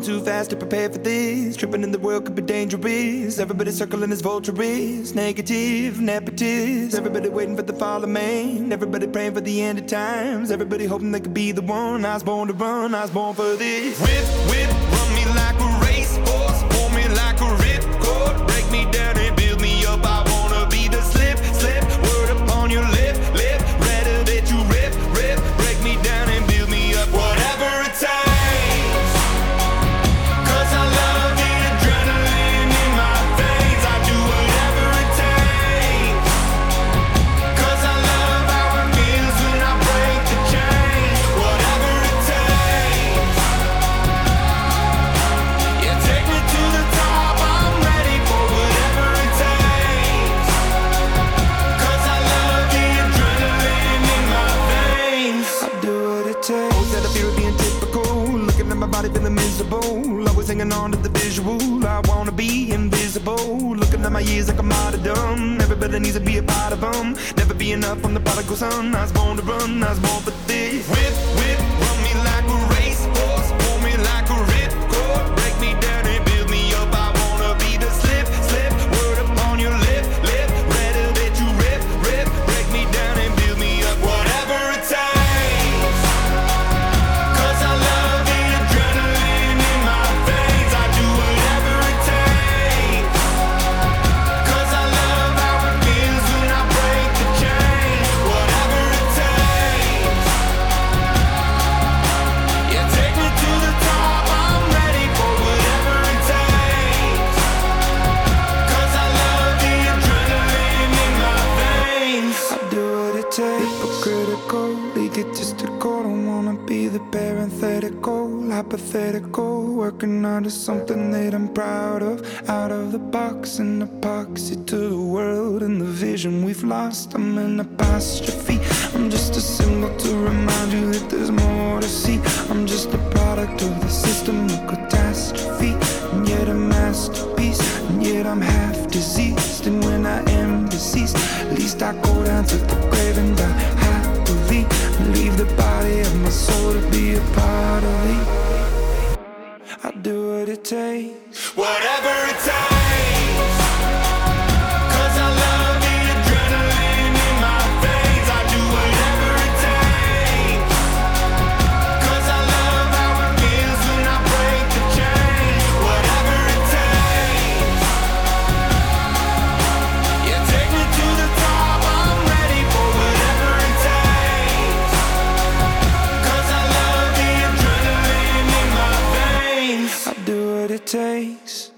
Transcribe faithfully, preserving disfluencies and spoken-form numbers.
Falling too fast to prepare for this. Tripping in the world could be dangerous. Everybody circling as vultures. Negative, nepotist. Everybody waiting for the fall of man. Everybody praying for the end of times. Everybody hoping they could be the one. I was born to run, I was born for this. Whip, whip, run me like a racehorse. Pull me like a ripcord. Break me down and build me up. I wanna be the slip, slip. Word upon your lip, lip. Rather that you rip, rip. Break me down and build me up. Whatever it takes. Feeling miserable, always hanging on to the visual. I wanna be invisible, looking at my years like a martyrdom. Everybody needs to be a part of them. Never be enough from the prodigal son. I was born to run, I was born for this. Whip, whip, run me like a racehorse. Pull me like a ripcord. Break me down and build me up. I wanna be the slip, slip. Word upon your lip, lip. Rather that you rip, rip. Break me down and build me up. Whatever it takes. Hypocritical, egotistical, don't wanna be the parenthetical, hypothetical, working out of something that I'm proud of, out of the box, an epoxy to the world and the vision we've lost. I'm an apostrophe, I'm just a symbol to remind you that there's more to see. I'm just a product of the system of catastrophe, and yet a masterpiece, and yet I'm half diseased. And when I am deceased, at least I go down to the grave and die happily, and leave the body of my soul to be a part of it. I do what it takes, whatever it takes. Cause I love the adrenaline in my veins. I do whatever it takes. Cause I love how it feels when I break the chain. Whatever it takes. Yeah, take me to the top. I'm ready for whatever it takes. Cause I love the adrenaline in my veins. I do what it takes.